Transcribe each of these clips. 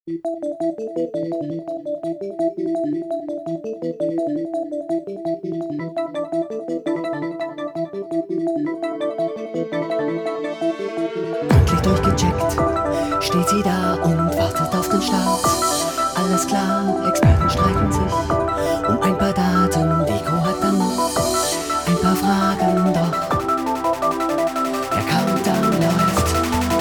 Gründlich durchgecheckt, steht sie da und wartet auf den Start. Alles klar, Experten streiten sich um ein paar Daten. Die Crew hat dann noch ein paar Fragen, doch der Countdown läuft.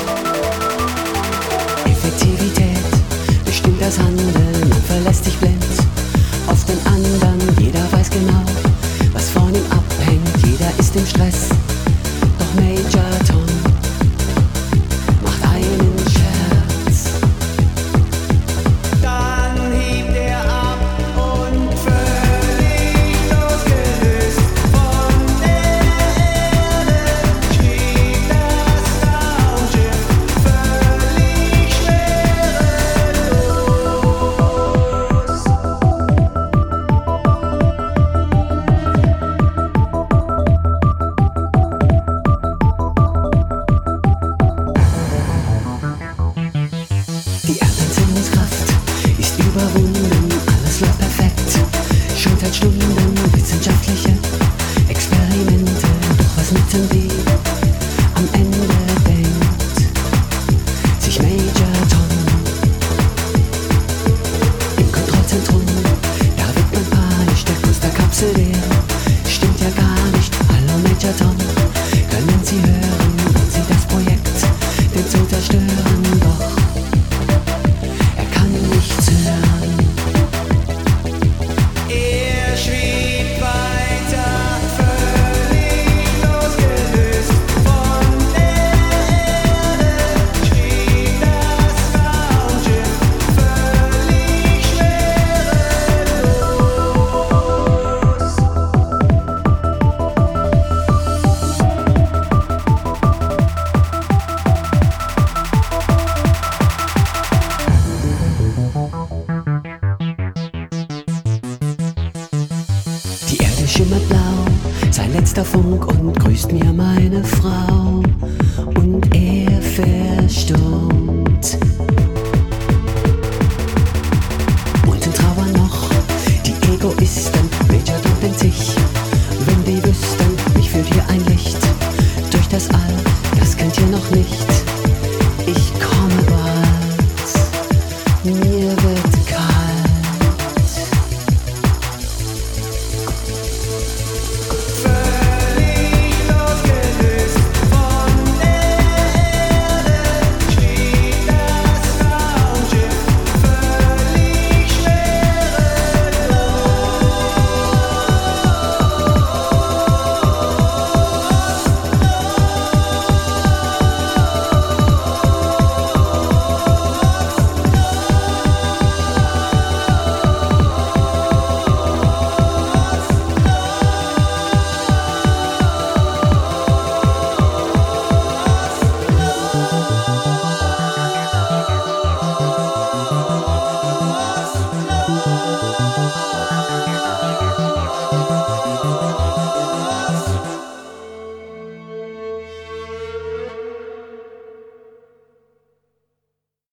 Effektivität bestimmt das Handeln, man verlässt sich blind auf den anderen. Jeder weiß genau, was von ihm abhängt, jeder ist im Stress. Doch Major Tom macht einen Scherz. Dann hebt er ab und völlig losgelöst von der Erde schwebt das Raumschiff völlig schwerelos. Die Erdanziehungskraft ist überwunden, alles läuft perfekt. Schon seit Stunden wissenschaftliche Experimente, doch was nützen die? Am Ende denkt sich Major Tom im Kontrollzentrum. Da wird man panisch, der Kurs der Kapsel leer. Stimmt ja gar nicht, hallo Major Tom. Können Sie hören, wollen Sie das Projekt denn so zerstören? Doch er kann nichts hören. Er schwebt weiter, völlig losgelöst von der Erde schwebt das Raumschiff völlig schwerelos. Die Erde schimmert blau, sein letzter Funk und grüßt mir meine Frau. Und er verstummt. Unten trauern noch die Egoisten. Major Tom denkt sich, wenn die wüssten, mich führt hier ein Licht durch das All, das kennt ihr noch nicht. Ich komme bald, mir